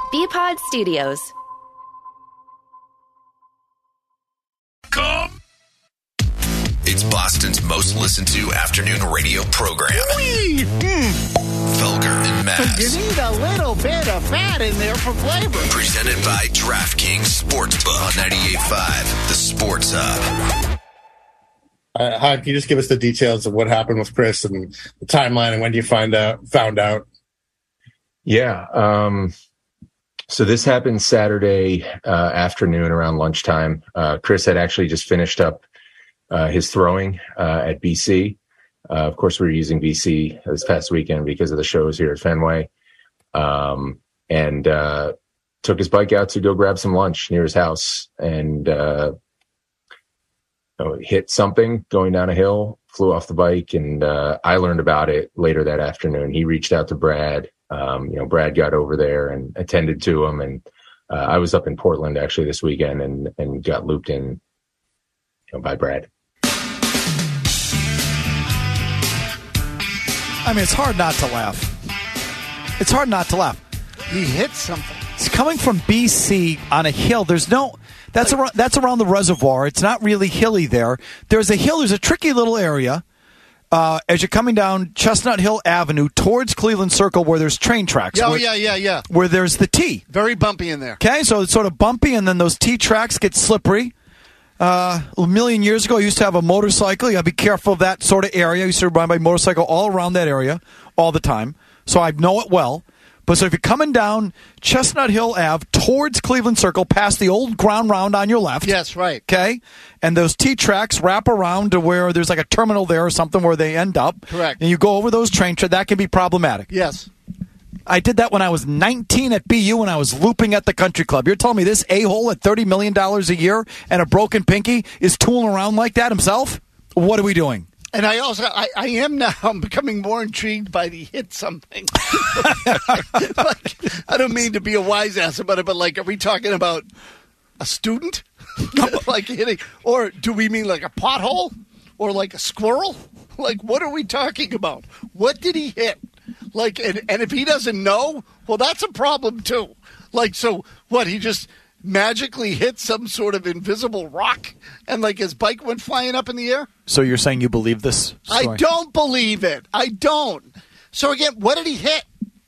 BPod Studios. It's Boston's most listened to afternoon radio program. Felger and Mazz. You need a little bit of fat in there for flavor. Presented by DraftKings Sportsbook on 98.5, the Sports Hub. Hi, can you just give us the details of what happened with Chris and the timeline and when you found out? Yeah. So this happened Saturday afternoon around lunchtime. Chris had actually just finished up his throwing at BC. Of course, we were using BC this past weekend because of the shows here at Fenway. And took his bike out to go grab some lunch near his house and hit something going down a hill, flew off the bike, and I learned about it later that afternoon. He reached out to Brad. Brad got over there and attended to him. And I was up in Portland actually this weekend and got looped in by Brad. I mean, it's hard not to laugh. It's hard not to laugh. He hit something. It's coming from BC on a hill. That's around the reservoir. It's not really hilly there. There's a hill. There's a tricky little area as you're coming down Chestnut Hill Avenue towards Cleveland Circle where there's train tracks. Yeah. Where there's the T. Very bumpy in there. Okay, so it's sort of bumpy, and then those T tracks get slippery. A million years ago, I used to have a motorcycle. You got to be careful of that sort of area. I used to ride my motorcycle all around that area all the time, so I know it well. But so if you're coming down Chestnut Hill Ave towards Cleveland Circle, past the old ground round on your left. Yes, right. Okay, and those T tracks wrap around to where there's like a terminal there or something where they end up. Correct. And you go over those train tracks. That can be problematic. Yes. I did that when I was 19 at BU when I was looping at the country club. You're telling me this a-hole at $30 million a year and a broken pinky is tooling around like that himself? What are we doing? And I also, I am now, I'm becoming more intrigued by the hit something. I don't mean to be a wise ass about it, but are we talking about a student? Hitting, or do we mean like a pothole? Or like a squirrel? What are we talking about? What did he hit? And if he doesn't know, well, that's a problem too. So what, he just magically hit some sort of invisible rock and his bike went flying up in the air? So you're saying you believe this story? I don't believe it. I don't. So again, what did he hit?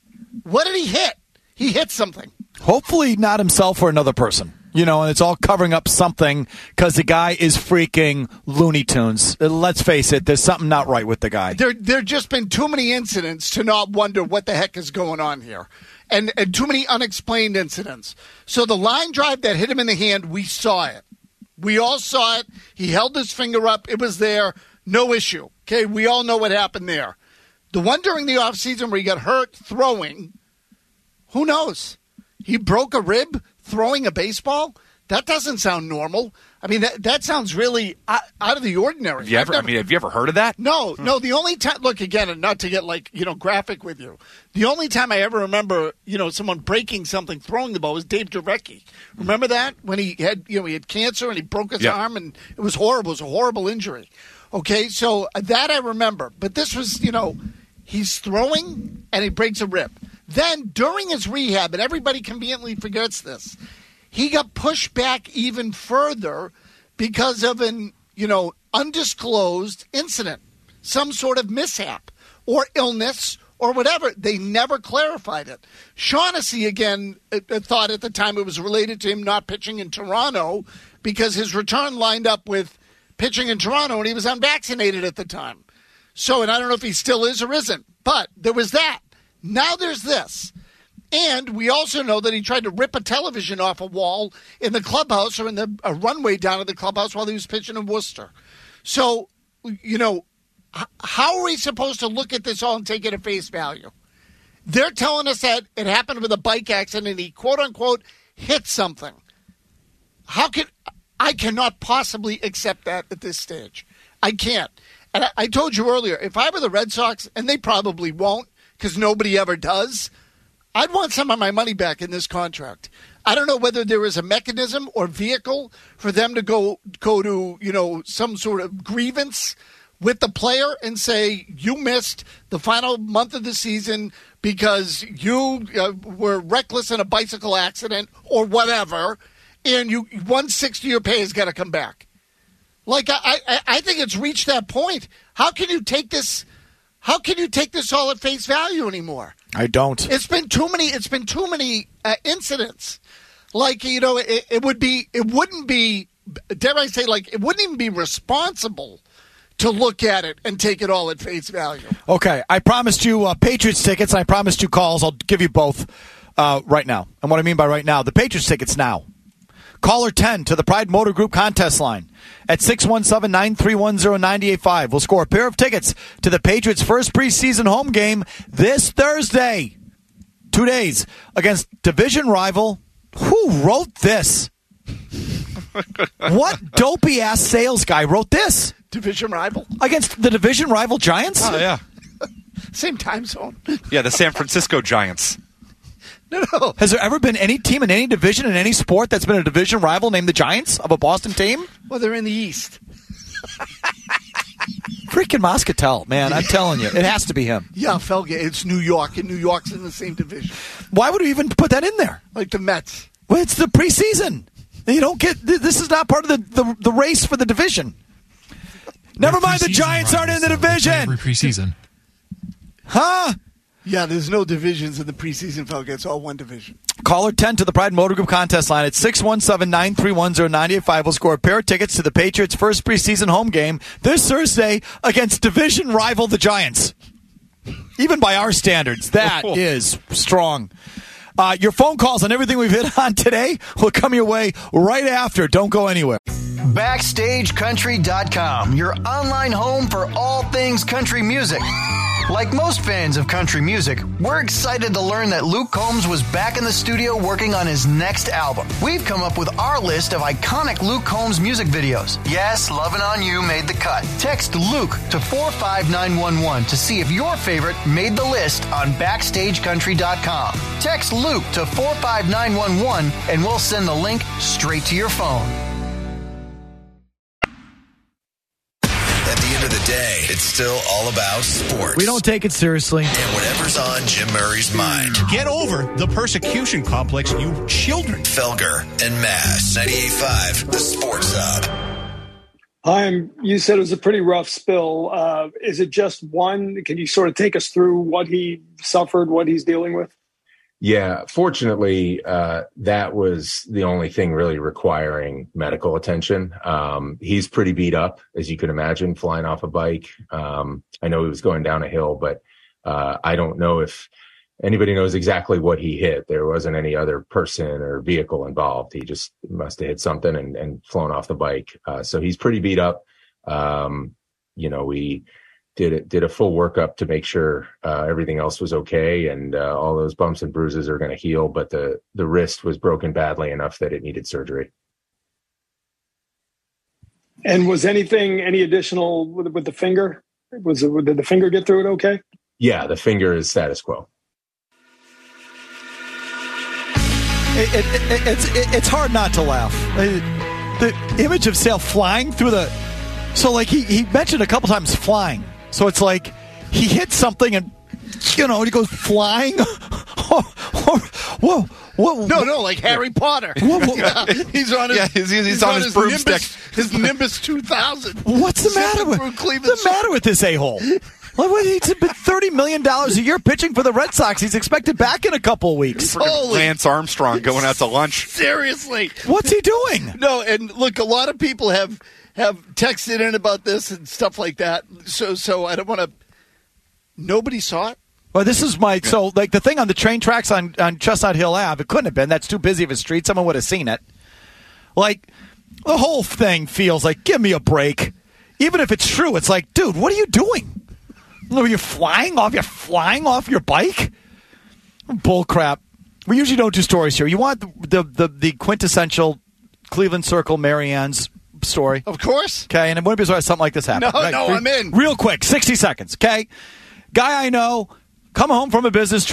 He hit something. Hopefully not himself or another person. And it's all covering up something because the guy is freaking Looney Tunes. Let's face it, there's something not right with the guy. There just been too many incidents to not wonder what the heck is going on here. And too many unexplained incidents. So the line drive that hit him in the hand, we saw it. We all saw it. He held his finger up. It was there. No issue. Okay, we all know what happened there. The one during the offseason where he got hurt throwing, who knows? He broke a rib throwing a baseball? That doesn't sound normal. I mean, that sounds really out of the ordinary. Have you ever heard of that? No. The only time, look, again, not to get graphic with you. The only time I ever remember, someone breaking something, throwing the ball was Dave Jarecki. Remember that? When he had cancer and he broke his arm and it was horrible. It was a horrible injury. Okay, so that I remember. But this was, he's throwing and he breaks a rib. Then during his rehab, and everybody conveniently forgets this, he got pushed back even further because of an, undisclosed incident, some sort of mishap or illness or whatever. They never clarified it. Shaughnessy, again, thought at the time it was related to him not pitching in Toronto because his return lined up with pitching in Toronto and he was unvaccinated at the time. So, and I don't know if he still is or isn't, but there was that. Now there's this. And we also know that he tried to rip a television off a wall in the clubhouse or in a runway down at the clubhouse while he was pitching in Worcester. So, how are we supposed to look at this all and take it at face value? They're telling us that it happened with a bike accident and he, quote unquote, hit something. I cannot possibly accept that at this stage. I can't. And I told you earlier, if I were the Red Sox, and they probably won't, because nobody ever does, I'd want some of my money back in this contract. I don't know whether there is a mechanism or vehicle for them to go to, some sort of grievance with the player and say, you missed the final month of the season because you were reckless in a bicycle accident or whatever, and 1/6 of your pay has got to come back. Like, I think it's reached that point. How can you take this all at face value anymore? I don't. It's been too many incidents. Like, it wouldn't be, dare I say, like, it wouldn't even be responsible to look at it and take it all at face value. Okay, I promised you Patriots tickets. I promised you calls. I'll give you both right now. And what I mean by right now, the Patriots tickets now. Caller 10 to the Pride Motor Group contest line at 617-931-0985. We'll score a pair of tickets to the Patriots' first preseason home game this Thursday. 2 days against division rival. Who wrote this? What dopey-ass sales guy wrote this? Division rival? Against the division rival Giants? Oh, yeah. Same time zone. Yeah, the San Francisco Giants. No. Has there ever been any team in any division in any sport that's been a division rival named the Giants of a Boston team? Well, they're in the East. Freaking Moscatel, man. I'm telling you. It has to be him. Yeah, Felge. It's New York, and New York's in the same division. Why would we even put that in there? Like the Mets. Well, it's the preseason. You don't get this is not part of the race for the division. Never mind, the Giants aren't in the division. Every preseason. Huh? Yeah, there's no divisions in the preseason, Felge. It's all one division. Caller 10 to the Pride Motor Group contest line at 617-931-0985. We'll score a pair of tickets to the Patriots' first preseason home game this Thursday against division rival the Giants. Even by our standards, that is strong. Your phone calls on everything we've hit on today will come your way right after. Don't go anywhere. BackstageCountry.com, your online home for all things country music. Like most fans of country music, we're excited to learn that Luke Combs was back in the studio working on his next album. We've come up with our list of iconic Luke Combs music videos. Yes, Lovin' On You made the cut. Text Luke to 45911 to see if your favorite made the list on BackstageCountry.com. Text Luke to 45911 and we'll send the link straight to your phone. At the end of the day, it's still all about sports. We don't take it seriously. And whatever's on Jim Murray's mind. Get over the persecution complex, you children. Felger and Mass, 98.5, the Sports Hub. Hi, you said it was a pretty rough spill. Is it just one? Can you sort of take us through what he suffered, what he's dealing with? Yeah, fortunately, that was the only thing really requiring medical attention. He's pretty beat up, as you can imagine, flying off a bike. I know he was going down a hill, but I don't know if anybody knows exactly what he hit. There wasn't any other person or vehicle involved. He just must have hit something and flown off the bike. So he's pretty beat up. We did a full workup to make sure everything else was okay, and all those bumps and bruises are going to heal, but the wrist was broken badly enough that it needed surgery. And was any additional with the finger? Did the finger get through it okay? Yeah, the finger is status quo. It's hard not to laugh. The image of Sale flying through so like he mentioned a couple times flying. So it's like he hits something and, he goes flying. Whoa. No, like Harry Potter. Whoa. He's on his broomstick. His Nimbus 2000. What's the matter with this a-hole? He's been $30 million a year pitching for the Red Sox. He's expected back in a couple of weeks. Lance Armstrong going out to lunch. Seriously. What's he doing? No, and look, a lot of people have texted in about this and stuff like that. So I don't want to. Nobody saw it. Well, this is the thing on the train tracks on Chestnut Hill Ave. It couldn't have been. That's too busy of a street. Someone would have seen it. Like, the whole thing feels like, give me a break. Even if it's true, it's like, dude, what are you doing? Are you flying off? You're flying off your bike? Bull crap. We usually don't do stories here. You want the quintessential Cleveland Circle Marianne's story? Of course. Okay, and it wouldn't be sorry something like this happened. No, I'm in. Real quick, 60 seconds, okay? Guy I know, come home from a business trip,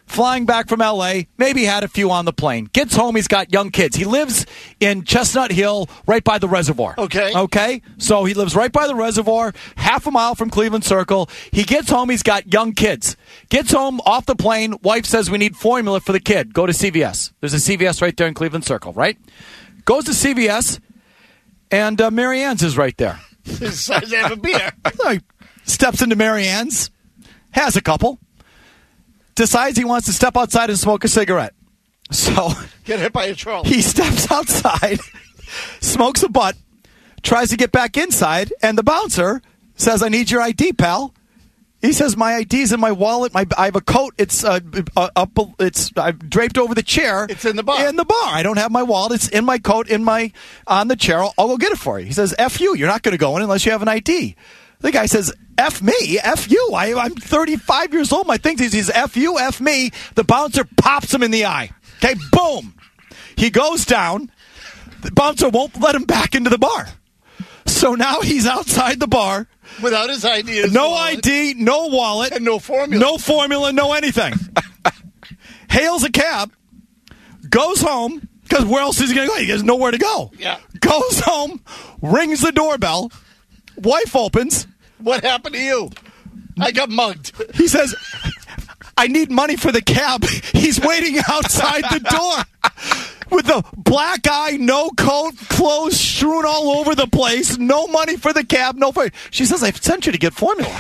flying back from L.A., maybe had a few on the plane. Gets home, he's got young kids. He lives in Chestnut Hill, right by the reservoir. Okay? So he lives right by the reservoir, half a mile from Cleveland Circle. He gets home, he's got young kids. Gets home, off the plane, wife says, we need formula for the kid. Go to CVS. There's a CVS right there in Cleveland Circle, right? Goes to CVS, and Mary Ann's is right there. Decides to have a beer. Steps into Mary Ann's, has a couple, decides he wants to step outside and smoke a cigarette. So get hit by a troll. He steps outside, smokes a butt, tries to get back inside, and the bouncer says, I need your ID, pal. He says, my ID's in my wallet. I have a coat. It's draped over the chair. It's in the bar. In the bar. I don't have my wallet. It's in my coat, on the chair. I'll go get it for you. He says, F you. You're not going to go in unless you have an ID. The guy says, F me? F you? I'm 35 years old. My thing is, he's F you, F me. The bouncer pops him in the eye. Okay, boom. He goes down. The bouncer won't let him back into the bar. So now he's outside the bar. Without his ID. No ID, no wallet. And no formula. No formula, no anything. Hails a cab. Goes home. Because where else is he going to go? He has nowhere to go. Yeah. Goes home. Rings the doorbell. Wife opens. What happened to you? I got mugged. He says, I need money for the cab. He's waiting outside the door with a black eye, no coat, clothes strewn all over the place, no money for the cab, no money. She says, I sent you to get formula.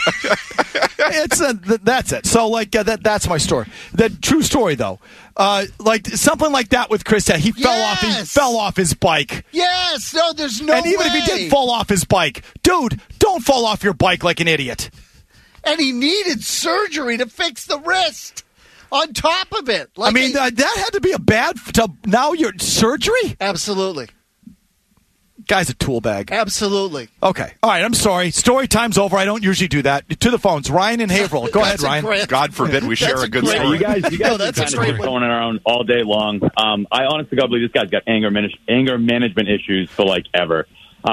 That's it. So, that's my story. The true story, though. Something like that with Chris. He fell off his bike. Yes. No, there's no way. And even if he did fall off his bike, dude, don't fall off your bike like an idiot. And he needed surgery to fix the wrist. On top of it. That had to be now your surgery? Absolutely. Guy's a tool bag. Absolutely. Okay. All right, I'm sorry. Story time's over. I don't usually do that. To the phones. Ryan and Haverhill. Go ahead, Ryan. God forbid we share a good story. You guys are kind of going around all day long. I honestly believe this guy's got anger management issues for ever.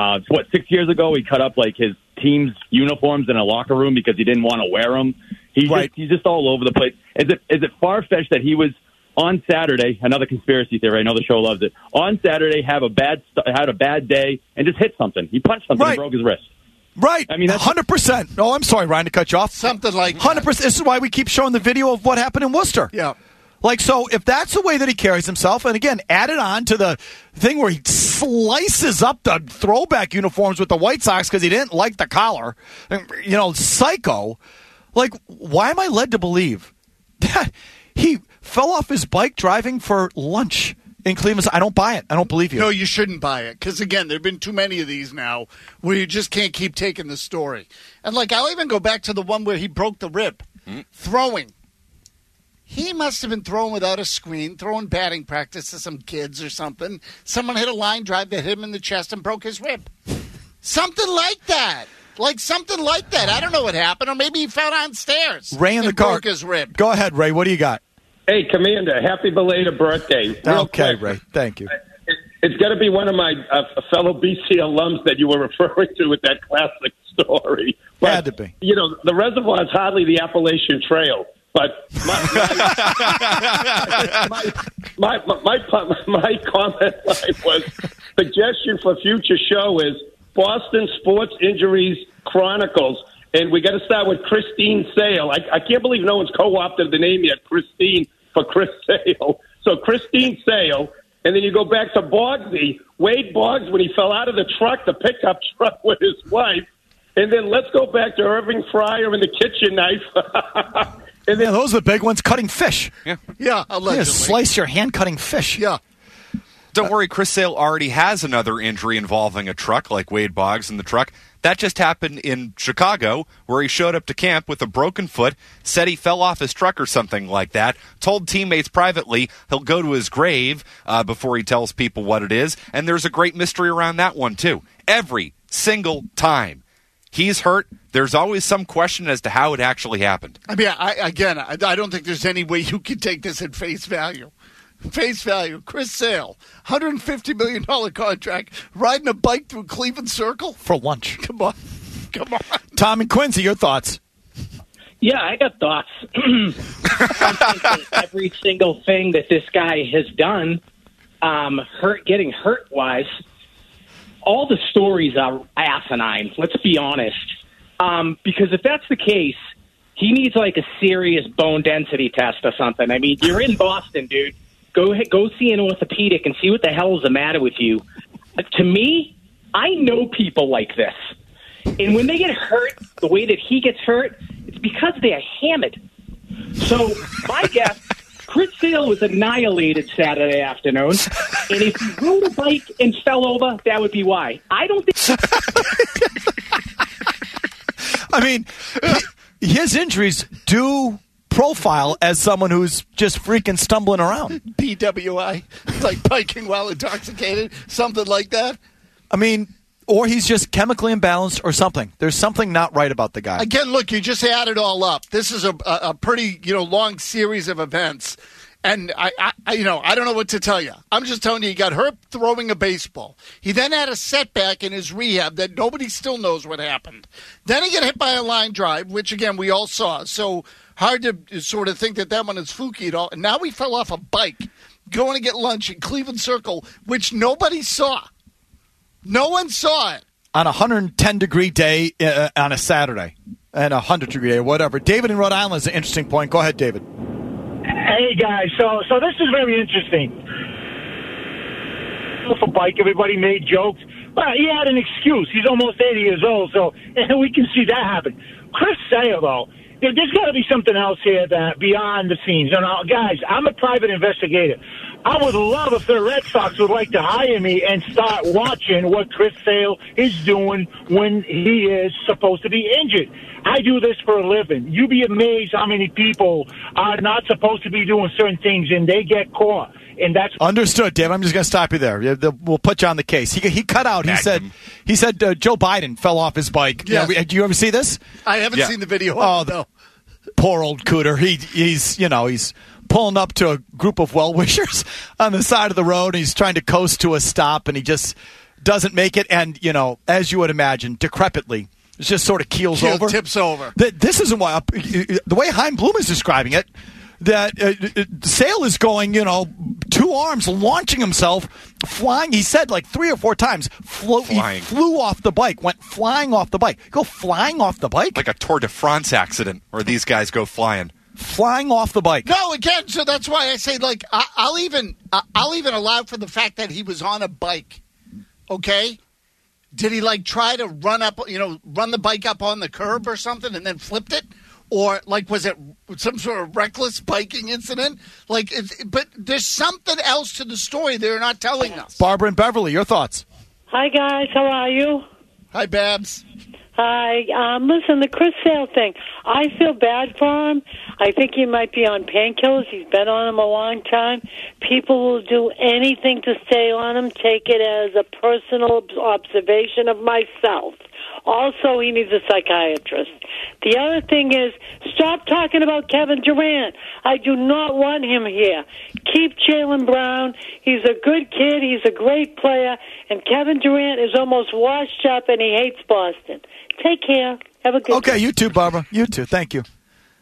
6 years ago he cut up his team's uniforms in a locker room because he didn't want to wear them. He's just all over the place. Is it far-fetched that he was on Saturday, another conspiracy theory, I know the show loves it, on Saturday had a bad day and just hit something. He punched something and broke his wrist. Right. I mean, that's 100%. Oh, I'm sorry, Ryan, to cut you off. Something like 100%. This is why we keep showing the video of what happened in Worcester. Yeah. So if that's the way that he carries himself, and again, add it on to the thing where he slices up the throwback uniforms with the White Sox because he didn't like the collar, psycho. Why am I led to believe that he fell off his bike driving for lunch in Cleveland? I don't buy it. I don't believe you. No, you shouldn't buy it. Because, again, there have been too many of these now where you just can't keep taking the story. And, I'll even go back to the one where he broke the rib. Throwing. He must have been throwing without a screen, throwing batting practice to some kids or something. Someone hit a line drive that hit him in the chest and broke his rib. Something like that. Something like that. I don't know what happened. Or maybe he fell downstairs. Ray in the car. Broke his rib. Go ahead, Ray. What do you got? Hey, Commander. Happy belated birthday. Okay, Ray. Thank you. It's got to be one of my fellow BC alums that you were referring to with that classic story. But, had to be. The reservoir is hardly the Appalachian Trail. But my comment line was suggestion for future show is Boston Sports Injuries Chronicles, and we got to start with Christine Sale. I can't believe no one's co-opted the name yet, Christine for Chris Sale. So Christine Sale, and then you go back to Boggsy, Wade Boggs when he fell out of the truck, the pickup truck with his wife, and then let's go back to Irving Fryer and the kitchen knife. And then, those are the big ones, cutting fish. Yeah, allegedly. Slice your hand cutting fish. Yeah. Don't worry, Chris Sale already has another injury involving a truck, like Wade Boggs in the truck. That just happened in Chicago, where he showed up to camp with a broken foot, said he fell off his truck or something like that, told teammates privately he'll go to his grave before he tells people what it is, and there's a great mystery around that one, too. Every single time he's hurt, there's always some question as to how it actually happened. I mean, I don't think there's any way you can take this at face value. Face value. Chris Sale, $150 million contract, riding a bike through Cleveland Circle? For lunch. Come on. Tom and Quincy, your thoughts? Yeah, I got thoughts. Every single thing that this guy has done, getting hurt-wise, all the stories are asinine, let's be honest. Because if that's the case, he needs like a serious bone density test or something. I mean, you're in Boston, dude. Go see an orthopedic and see what the hell is the matter with you. To me, I know people like this. And when they get hurt the way that he gets hurt, it's because they are hammered. So my guess, Chris Sale was annihilated Saturday afternoon. And if he rode a bike and fell over, that would be why. I don't think... I mean, his injuries do profile as someone who's just freaking stumbling around. DWI, like biking while intoxicated, something like that. I mean, or he's just chemically imbalanced or something. There's something not right about the guy. Again, look, you just add it all up. This is a pretty long series of events. And I don't know what to tell you. I'm just telling you, he got hurt throwing a baseball. He then had a setback in his rehab that nobody still knows what happened. Then he got hit by a line drive, which, again, we all saw. So hard to sort of think that one is fluky at all. And now he fell off a bike going to get lunch in Cleveland Circle, which nobody saw. No one saw it. On a 110-degree day on a Saturday and a 100-degree day, whatever. David in Rhode Island is an interesting point. Go ahead, David. Hey, guys, so this is very interesting. Off a bike, everybody made jokes. Well, he had an excuse. He's almost 80 years old, so we can see that happen. Chris Sale, though, there's got to be something else here that beyond the scenes. And guys, I'm a private investigator. I would love if the Red Sox would like to hire me and start watching what Chris Sale is doing when he is supposed to be injured. I do this for a living. You'd be amazed how many people are not supposed to be doing certain things and they get caught. And that's understood, Dave. I'm just going to stop you there. We'll put you on the case. He cut out. He said Joe Biden fell off his bike. Yes. Do you ever see this? I haven't seen the video. No. Poor old Cooter. He's pulling up to a group of well-wishers on the side of the road, and he's trying to coast to a stop, and he just doesn't make it. And, as you would imagine, decrepitly, it just sort of keels over. Tips over. This isn't why, the way Chaim Bloom is describing it, that Sale is going, two arms, launching himself, flying. He said like 3 or 4 times, he flew off the bike, went flying off the bike. Go flying off the bike? Like a Tour de France accident where these guys go flying. Flying off the bike. No, again, so that's why I say, like, I'll even allow for the fact that he was on a bike. Okay? Did he, like, try to run the bike up on the curb or something and then flipped it? Or, like, was it some sort of reckless biking incident? Like, but there's something else to the story they're not telling us. Barbara and Beverly, your thoughts? Hi, guys. How are you? Hi, Babs. Hi. Listen, the Chris Sale thing, I feel bad for him. I think he might be on painkillers. He's been on them a long time. People will do anything to stay on him. Take it as a personal observation of myself. Also, he needs a psychiatrist. The other thing is, stop talking about Kevin Durant. I do not want him here. Keep Jaylen Brown. He's a good kid. He's a great player. And Kevin Durant is almost washed up, and he hates Boston. Take care. Have a good day. You too, Barbara. You too. Thank you.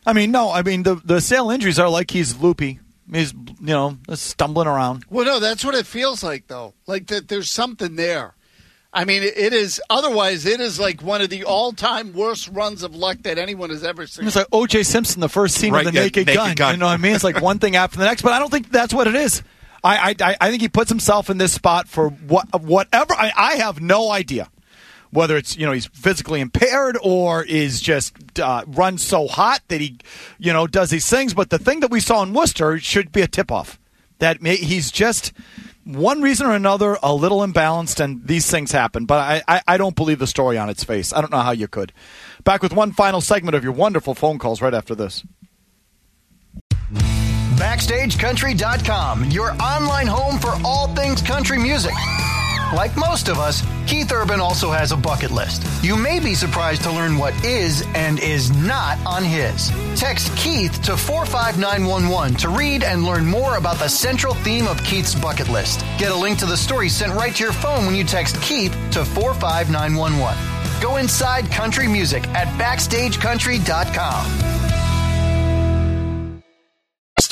The Sale injuries are like he's loopy. He's, stumbling around. Well, no, that's what it feels like, though. Like that there's something there. I mean, it is. Otherwise, it is like one of the all-time worst runs of luck that anyone has ever seen. It's like O.J. Simpson, the first scene of the Naked Gun. You know what I mean? It's like one thing after the next, but I don't think that's what it is. I think he puts himself in this spot for whatever. I have no idea whether it's he's physically impaired or is just runs so hot that he does these things. But the thing that we saw in Worcester should be a tip-off that he's just. One reason or another, a little imbalanced, and these things happen. But I don't believe the story on its face. I don't know how you could. Back with one final segment of your wonderful phone calls right after this. BackstageCountry.com, your online home for all things country music. Like most of us, Keith Urban also has a bucket list. You may be surprised to learn what is and is not on his. Text Keith to 45911 to read and learn more about the central theme of Keith's bucket list. Get a link to the story sent right to your phone when you text Keith to 45911. Go inside country music at BackstageCountry.com.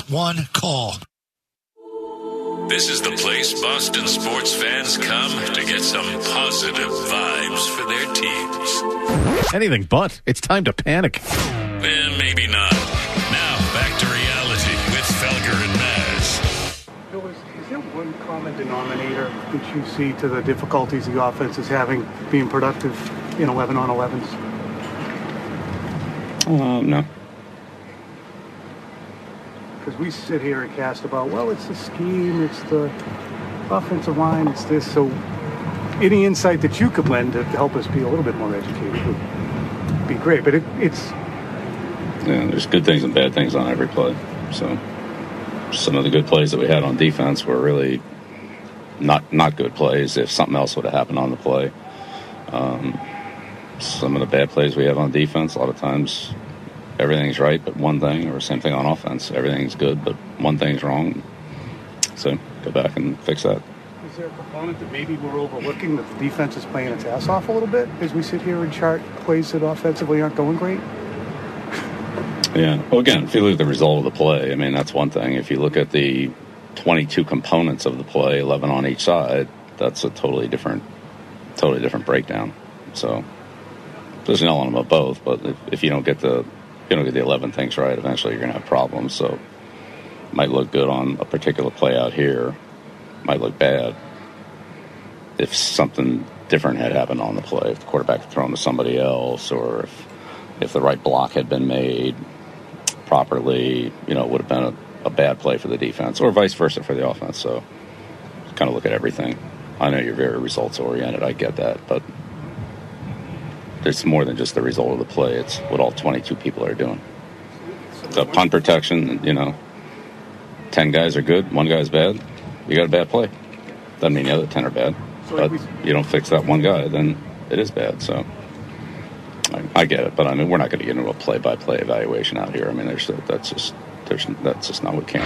one call. This is the place Boston sports fans come to get some positive vibes for their teams. Anything but. It's time to panic. Well, maybe not. Now, back to reality with Felger and Maz. Bill, is there one common denominator that you see to the difficulties the offense is having being productive in 11-on-11s? No. Because we sit here and cast about, well, it's the scheme, it's the offensive line, it's this. So any insight that you could lend to help us be a little bit more educated would be great. But it's... Yeah, there's good things and bad things on every play. So some of the good plays that we had on defense were really not good plays if something else would have happened on the play. Some of the bad plays we have on defense, a lot of times everything's right but one thing, or same thing on offense. Everything's good but one thing's wrong. So go back and fix that. Is there a component that maybe we're overlooking, that the defense is playing its ass off a little bit as we sit here and chart plays that offensively aren't going great? Yeah. Well, again, if you look at the result of the play, I mean, that's one thing. If you look at the 22 components of the play, 11 on each side, that's a totally different breakdown. So there's an element of both, but if you don't get the 11 things right, eventually you're going to have problems. So it might look good on a particular play out here, might look bad if something different had happened on the play, if the quarterback had thrown to somebody else, or if the right block had been made properly, it would have been a bad play for the defense, or vice versa for the offense. So kind of look at everything. I know you're very results-oriented. I get that, but it's more than just the result of the play. It's what all 22 people are doing. So punt protection, 10 guys are good, one guy's bad. You got a bad play. Doesn't mean the other 10 are bad. But you don't fix that one guy, then it is bad. So I get it, but I mean, we're not going to get into a play-by-play evaluation out here. I mean, that's just not what camp.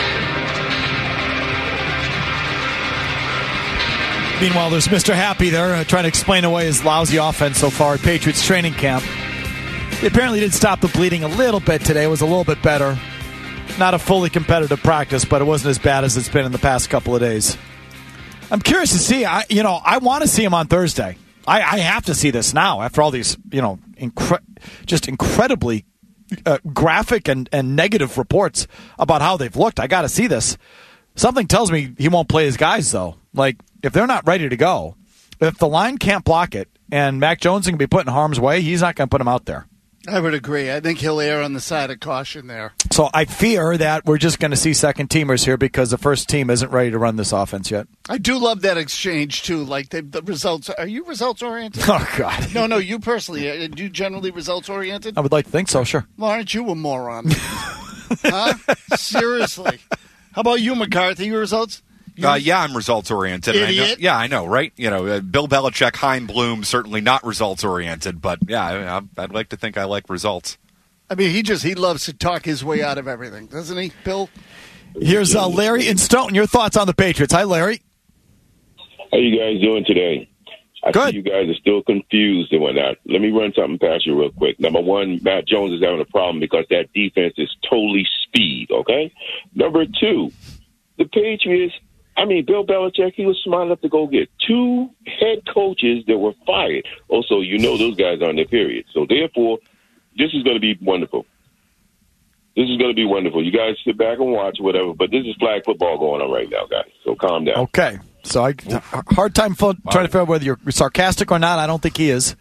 Meanwhile, there's Mr. Happy there trying to explain away his lousy offense so far at Patriots training camp. They apparently did stop the bleeding a little bit today. It was a little bit better. Not a fully competitive practice, but it wasn't as bad as it's been in the past couple of days. I'm curious to see. I want to see him on Thursday. I have to see this now after all these, just incredibly graphic and negative reports about how they've looked. I got to see this. Something tells me he won't play his guys, though. Like, if they're not ready to go, if the line can't block it and Mac Jones can be put in harm's way, he's not going to put him out there. I would agree. I think he'll err on the side of caution there. So I fear that we're just going to see second-teamers here because the first team isn't ready to run this offense yet. I do love that exchange, too. Like, the results. Are you results-oriented? Oh, God. No, you personally. Are you generally results-oriented? I would like to think so, sure. Well, aren't you a moron? Huh? Seriously. How about you, McCarthy? Your results? Yeah, I'm results-oriented. Idiot. I know, right? Bill Belichick, Chaim Bloom, certainly not results-oriented, but yeah, I'd like to think I like results. I mean, he loves to talk his way out of everything, doesn't he, Bill? Here's Larry in Stoughton. Your thoughts on the Patriots. Hi, Larry. How you guys doing today? I see you guys are still confused and whatnot. Let me run something past you real quick. Number one, Matt Jones is having a problem because that defense is totally speed, okay? Number two, the Patriots, Bill Belichick, he was smart enough to go get 2 head coaches that were fired. Also, those guys are on their period. So, therefore, this is going to be wonderful. This is going to be wonderful. You guys sit back and watch whatever, but this is flag football going on right now, guys. So, calm down. Okay. So, hard time trying to figure out whether you're sarcastic or not. I don't think he is.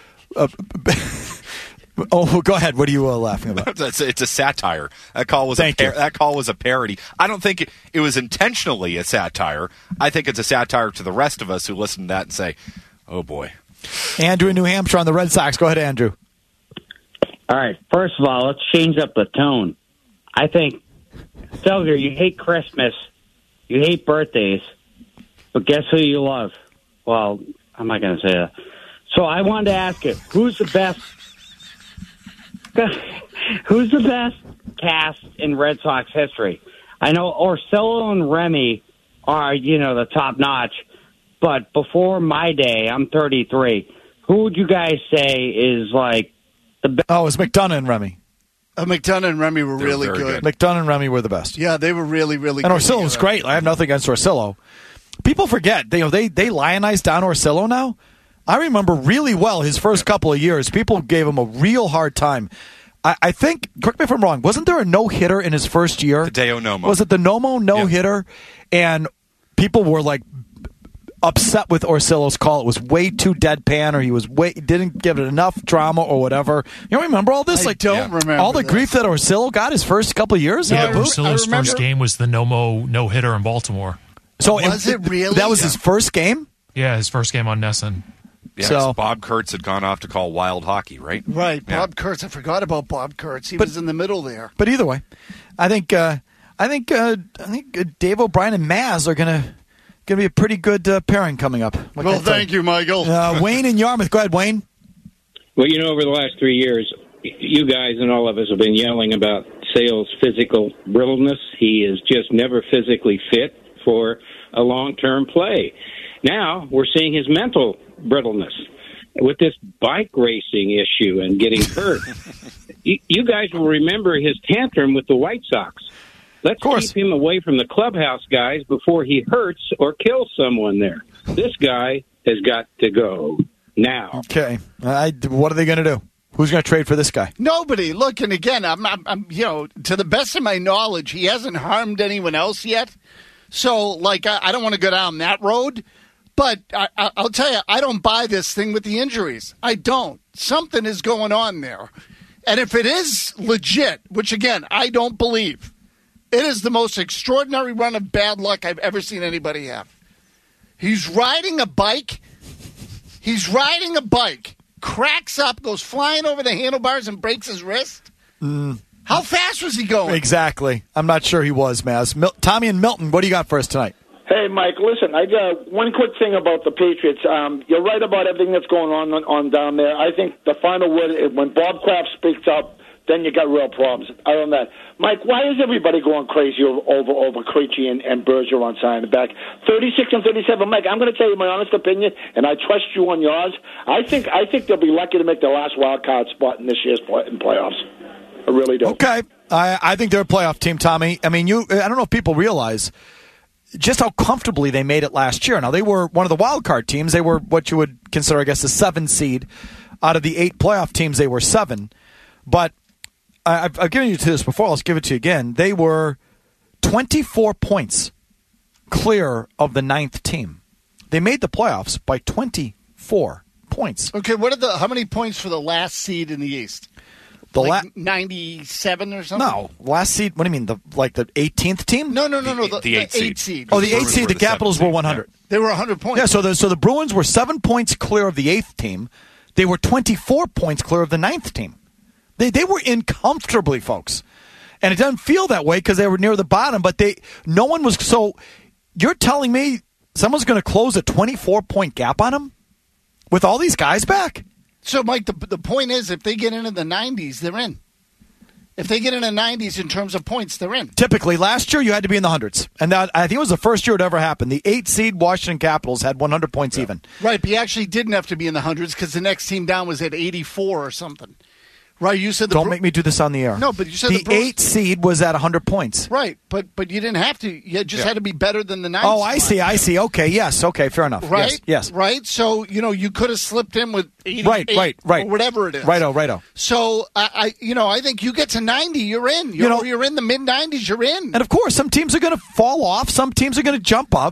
Oh, go ahead. What are you laughing about? It's a satire. That call was a parody. I don't think it was intentionally a satire. I think it's a satire to the rest of us who listen to that and say, "Oh boy." Andrew in New Hampshire on the Red Sox. Go ahead, Andrew. All right. First of all, let's change up the tone. I think, Felger, you hate Christmas, you hate birthdays, but guess who you love? Well, I'm not going to say that. So I wanted to ask you, who's the best cast in Red Sox history? I know Orsillo and Remy are, the top notch, but before my day, I'm 33. Who would you guys say is like the best? Oh, it's McDonough and Remy. McDonough and Remy were really good. McDonough and Remy were the best. Yeah, they were really, really and good. And Orsillo was great. I have nothing against Orsillo. People forget. They lionize Don Orsillo now. I remember really well his first couple of years. People gave him a real hard time. I think, correct me if I'm wrong, wasn't there a no-hitter in his first year? Hideo Nomo. Was it the Nomo no-hitter? Yeah. And people were like upset with Orsillo's call. It was way too deadpan, or he didn't give it enough drama or whatever. You don't remember all this? I don't remember all the grief that Orsillo got his first couple of years? Yeah, Orsillo's first game was the Nomo no-hitter in Baltimore. So was it really? That was his first game? Yeah, his first game on Nesson. Yeah, so Bob Kurtz had gone off to call wild hockey, right? Right, yeah. Bob Kurtz. I forgot about Bob Kurtz. He was in the middle there. But either way, I think Dave O'Brien and Maz are gonna be a pretty good pairing coming up. Well, thank you, Michael. Wayne in Yarmouth. Go ahead, Wayne. Well, over the last 3 years, you guys and all of us have been yelling about Sale's physical brittleness. He is just never physically fit for a long-term play. Now we're seeing his mental brittleness with this bike racing issue and getting hurt. You guys will remember his tantrum with the White Sox. Let's keep him away from the clubhouse guys before he hurts or kills someone there. This guy has got to go now. Okay. What are they going to do? Who's going to trade for this guy? Nobody. Look, and again, I'm to the best of my knowledge, he hasn't harmed anyone else yet. So, I don't want to go down that road. But I'll tell you, I don't buy this thing with the injuries. I don't. Something is going on there. And if it is legit, which, again, I don't believe, it is the most extraordinary run of bad luck I've ever seen anybody have. He's riding a bike, cracks up, goes flying over the handlebars and breaks his wrist. How fast was he going? Exactly. I'm not sure he was, Maz. Tommy and Milton, what do you got for us tonight? Hey, Mike, listen, I got one quick thing about the Patriots. You're right about everything that's going on down there. I think the final word, when Bob Kraft speaks up, then you got real problems. Other than that, Mike, why is everybody going crazy over Krejci and Berger on signing back? 36 and 37. Mike, I'm going to tell you my honest opinion, and I trust you on yours. I think they'll be lucky to make the last wild card spot in this year's playoffs. I really do. Okay. I think they're a playoff team, Tommy. I mean, I don't know if people realize just how comfortably they made it last year. Now, they were one of the wild card teams. They were what you would consider, I guess, a 7 seed. Out of the 8 playoff teams, they were 7. But I've given you to this before. I'll give it to you again. They were 24 points clear of the 9th team. They made the playoffs by 24 points. Okay, how many points for the last seed in the East? 97 or something? No, last seed. What do you mean? The 18th team? No. The 8th seed. Oh, the 8th seed. The Capitals were 100. Yeah. They were 100 points. Yeah. So the Bruins were 7 points clear of the 8th team. They were 24 points clear of the 9th team. They were in comfortably, folks, and it doesn't feel that way because they were near the bottom. But no one was. So you're telling me someone's going to close a 24-point gap on them with all these guys back? So, Mike, the point is, if they get into the 90s, they're in. If they get into the 90s in terms of points, they're in. Typically, last year you had to be in the hundreds. And I think it was the first year it ever happened. The 8 seed Washington Capitals had 100 points even. Right, but you actually didn't have to be in the hundreds because the next team down was at 84 or something. Right, you said don't make me do this on the air. No, but you said the 8 seed was at 100 points. Right, but you didn't have to. You just had to be better than the 9. Oh, I see. Okay, yes. Okay, fair enough. Right, yes. Right. So you could have slipped in with 88 right, or whatever it is. Righto. So I think you get to 90, you're in. You're in the mid 90s, you're in. And of course, some teams are going to fall off. Some teams are going to jump up.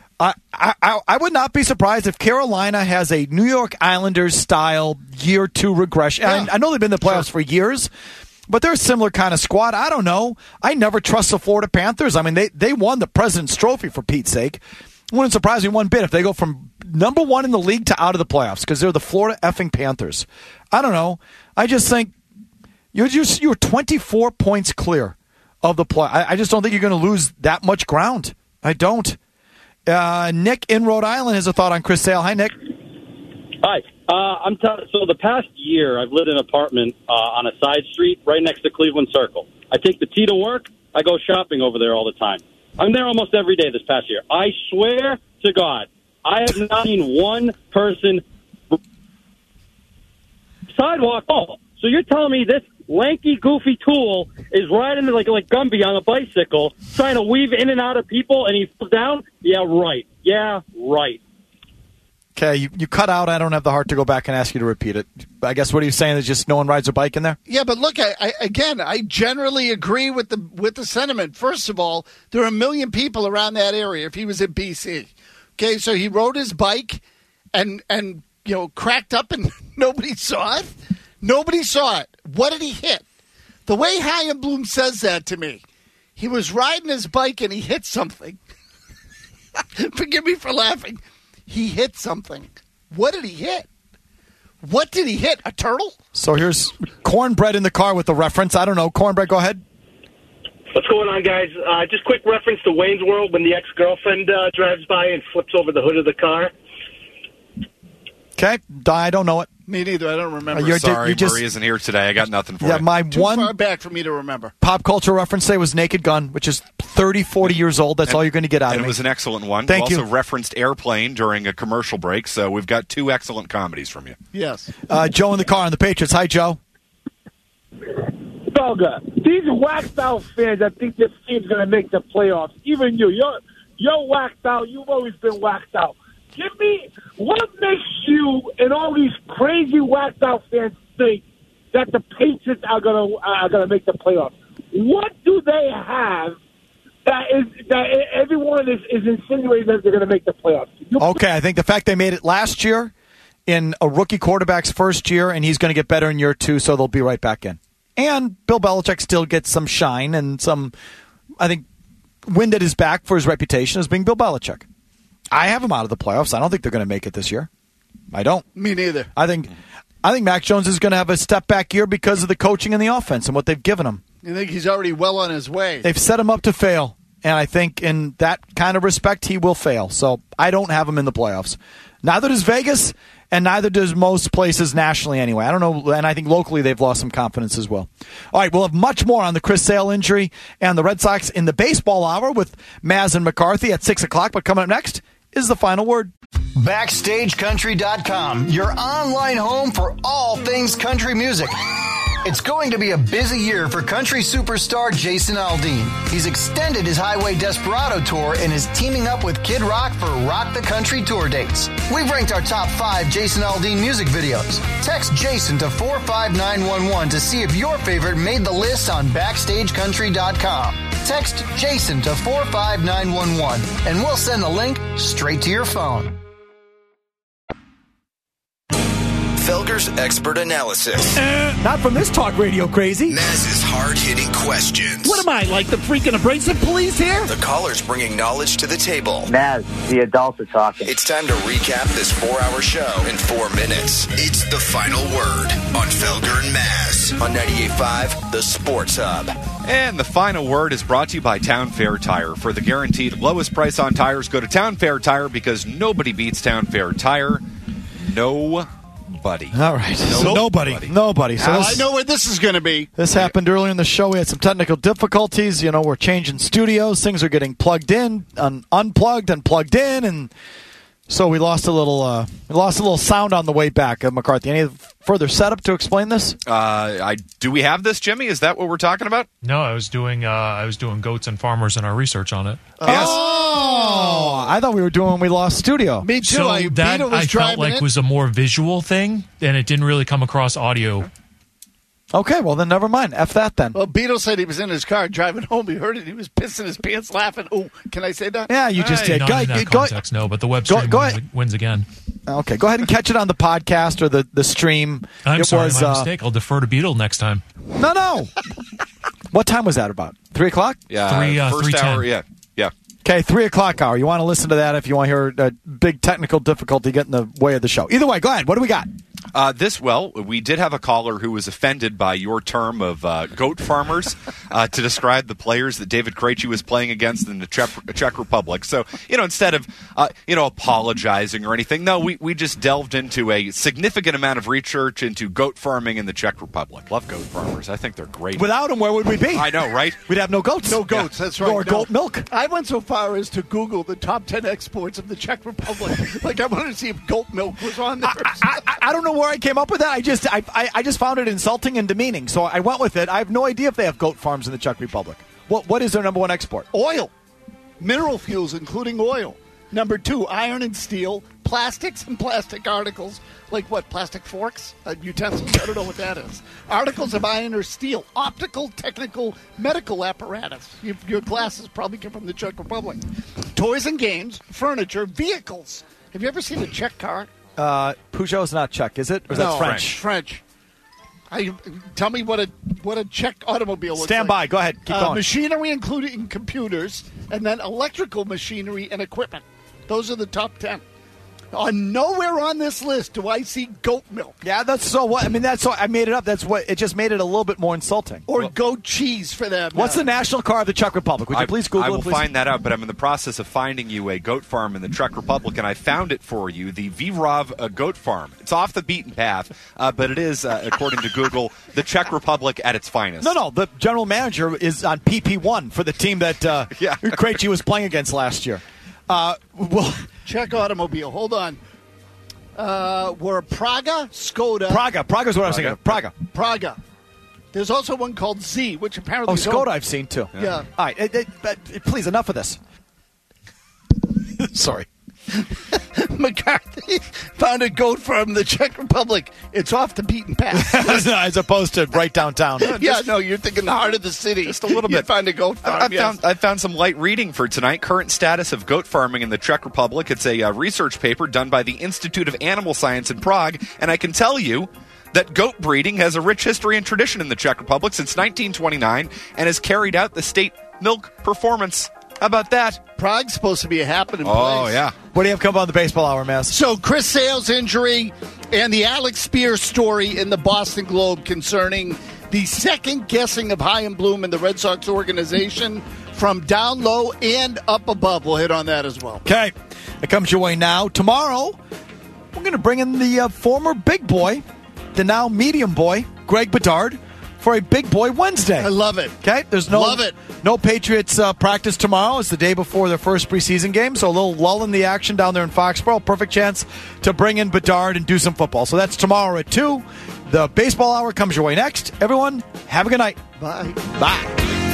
I would not be surprised if Carolina has a New York Islanders style year 2 regression. Yeah. I know they've been in the playoffs for years, but they're a similar kind of squad. I don't know. I never trust the Florida Panthers. I mean, they won the President's Trophy, for Pete's sake. Wouldn't surprise me one bit if they go from number 1 in the league to out of the playoffs because they're the Florida effing Panthers. I don't know. I just think you're 24 points clear of the play. I just don't think you're going to lose that much ground. I don't. Nick in Rhode Island has a thought on Chris Sale. Hi, Nick. Hi. So the past year, I've lived in an apartment on a side street right next to Cleveland Circle. I take the T to work. I go shopping over there all the time. I'm there almost every day this past year. I swear to God, I have not seen one person sidewalk. Oh, so you're telling me this lanky, goofy tool is riding like Gumby on a bicycle, trying to weave in and out of people, and he falls down? Yeah, right. Yeah, right. Okay, you cut out. I don't have the heart to go back and ask you to repeat it. I guess what are you saying is just no one rides a bike in there? Yeah, but look, I generally agree with the sentiment. First of all, there are a million people around that area if he was in BC. Okay, so he rode his bike and cracked up and nobody saw it? Nobody saw it. What did he hit? The way Chaim Bloom says that to me, he was riding his bike and he hit something. Forgive me for laughing. He hit something. What did he hit? What did he hit? A turtle? So here's Cornbread in the car with the reference. I don't know. Cornbread, go ahead. What's going on, guys? Just quick reference to Wayne's World when the ex-girlfriend drives by and flips over the hood of the car. Okay. I don't know it. Me neither. I don't remember. Sorry, Murray isn't here today. I got nothing for you. My Too far back for me to remember. Pop culture reference today was Naked Gun, which is 30, 40 years old. That's all you're going to get out of me. And it was an excellent one. Thank you. Also referenced Airplane during a commercial break, so we've got 2 excellent comedies from you. Yes. Joe in the car on the Patriots. Hi, Joe. Felga, these whacked out fans that think this team's going to make the playoffs. Even you're whacked out. You've always been whacked out. Give me what makes you and all these crazy whacked out fans think that the Patriots are gonna make the playoffs? What do they have that everyone is insinuating that they're gonna make the playoffs? Okay, I think the fact they made it last year in a rookie quarterback's first year, and he's going to get better in year 2, so they'll be right back in. And Bill Belichick still gets some shine and some, I think, wind at his back for his reputation as being Bill Belichick. I have them out of the playoffs. I don't think they're going to make it this year. I don't. Me neither. I think Mac Jones is going to have a step back year because of the coaching and the offense and what they've given him. I think he's already well on his way. They've set him up to fail, and I think in that kind of respect he will fail. So I don't have him in the playoffs. Neither does Vegas, and neither does most places nationally anyway. I don't know, and I think locally they've lost some confidence as well. All right, we'll have much more on the Chris Sale injury and the Red Sox in the baseball hour with Maz and McCarthy at 6 o'clock. But coming up next is the final word. BackstageCountry.com, your online home for all things country music. It's going to be a busy year for country superstar Jason Aldean. He's extended his Highway Desperado tour and is teaming up with Kid Rock for Rock the Country tour dates. We've ranked our top 5 Jason Aldean music videos. Text Jason to 45911 to see if your favorite made the list on BackstageCountry.com. Text Jason to 45911 and we'll send the link straight to your phone. Felger's expert analysis. Not from this talk radio crazy. Maz's hard-hitting questions. What am I, like the freaking abrasive police here? The callers bringing knowledge to the table. Maz, the adults are talking. It's time to recap this 4-hour show in 4 minutes. It's the final word on Felger and Maz on 98.5, the Sports Hub. And the final word is brought to you by Town Fair Tire. For the guaranteed lowest price on tires, go to Town Fair Tire because nobody beats Town Fair Tire. Nobody. All right. Nobody. So I know where this is going to be. This happened earlier in the show. We had some technical difficulties. You know, we're changing studios. Things are getting plugged in, unplugged, and plugged in, and so we lost a little sound on the way back. McCarthy, any further setup to explain this? Do we have this, Jimmy? Is that what we're talking about? No, I was doing goats and farmers in our research on it. Yes. Oh, I thought we were doing when we lost studio. Me too. So that I felt like was a more visual thing, and it didn't really come across audio. Okay, well then never mind. F that then. Well, Beto said he was in his car driving home. He heard it. He was pissing his pants laughing. Oh, can I say that? Yeah, you just did. Not in that context, no, but the web stream wins again. Okay, go ahead and catch it on the podcast or the stream. I'm sorry, my mistake. I'll defer to Beetle next time. No. What time was that about? 3 o'clock? Yeah, first hour, yeah. Okay, 3 o'clock hour. You want to listen to that if you want to hear a big technical difficulty get in the way of the show. Either way, go ahead. What do we got? We did have a caller who was offended by your term of goat farmers to describe the players that David Krejci was playing against in the Czech Republic. So, instead of, apologizing or anything, no, we just delved into a significant amount of research into goat farming in the Czech Republic. Love goat farmers. I think they're great. Without them, where would we be? I know, right? We'd have no goats. No goats, that's right. Or goat milk. I went so far as to Google the top 10 exports of the Czech Republic. Like, I wanted to see if goat milk was on there. I don't know where where I came up with that? I just found it insulting and demeaning, so I went with it. I have no idea if they have goat farms in the Czech Republic. What is their number one export? Oil. Mineral fuels, including oil. Number 2, iron and steel, plastics and plastic articles, like what, plastic forks, utensils, I don't know what that is. Articles of iron or steel, optical, technical, medical apparatus. Your glasses probably come from the Czech Republic. Toys and games, furniture, vehicles. Have you ever seen a Czech car? Peugeot's not Czech, is it? Or is that French? French. Tell me what a Czech automobile looks like. Stand by. Go ahead. Keep going. Machinery, including computers, and then electrical machinery and equipment. Those are the top 10. Nowhere on this list do I see goat milk. Yeah, that's so what. I mean, that's so I made it up. That's what. It just made it a little bit more insulting. Or goat cheese for that matter. What's the national car of the Czech Republic? Would you please Google it? I will find that out, but I'm in the process of finding you a goat farm in the Czech Republic, and I found it for you, the Výrov goat farm. It's off the beaten path, but it is, according to Google, the Czech Republic at its finest. No, the general manager is on PP1 for the team that Krejci was playing against last year. Czech automobile. Hold on. Were Praga, Skoda. Praga's what I was thinking of. Praga. There's also one called Z, which apparently. Skoda I've seen too. Yeah. All right, please, enough of this. Sorry. McCarthy found a goat farm in the Czech Republic. It's off the beaten path. As opposed to right downtown. You're thinking the heart of the city. Just a little bit. Find a goat farm. I found some light reading for tonight. Current status of goat farming in the Czech Republic. It's a research paper done by the Institute of Animal Science in Prague, and I can tell you that goat breeding has a rich history and tradition in the Czech Republic since 1929 and has carried out the state milk performance. How about that? Prague's supposed to be a happening place. Oh, yeah. What do you have come on the baseball hour, Mass? So, Chris Sale's injury and the Alex Spears story in the Boston Globe concerning the second guessing of Chaim Bloom in the Red Sox organization from down low and up above. We'll hit on that as well. Okay. It comes your way now. Tomorrow, we're going to bring in the former big boy, the now medium boy, Greg Bedard, for a Big Boy Wednesday. I love it. Okay, there's no Patriots practice tomorrow. It's the day before their first preseason game, so a little lull in the action down there in Foxborough. Perfect chance to bring in Bedard and do some football. So that's tomorrow at 2. The baseball hour comes your way next. Everyone, have a good night. Bye. Bye.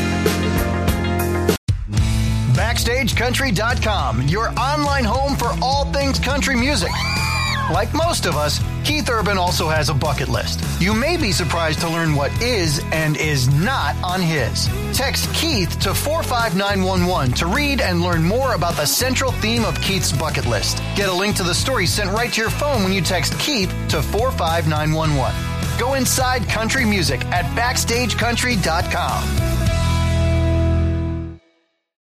BackstageCountry.com, your online home for all things country music. Like most of us, Keith Urban also has a bucket list. You may be surprised to learn what is and is not on his. Text Keith to 45911 to read and learn more about the central theme of Keith's bucket list. Get a link to the story sent right to your phone when you text Keith to 45911. Go inside country music at BackstageCountry.com.